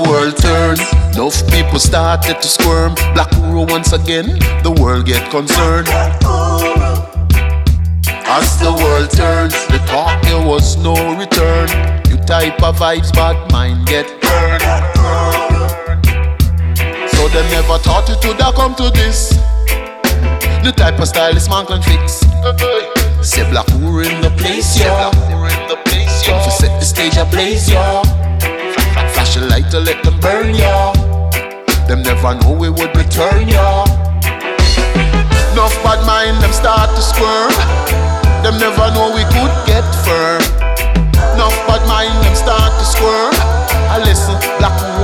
world turned, enough people started to squirm. Black Guru once again, the world get concerned. As the world turns, the talk there was no return. New type of vibes, bad mind get burned. So they never thought it would have come to this. New type of style this man can fix. Say Black Guru in the place, yeah. Come to set the stage ablaze, yeah. Flash a light to let them burn, yeah. Them never know we would return, yeah. Enough bad mind, them start to squirm. Them never know we could get firm. Enough bad mind, them start to squirm. I listen, Black Guru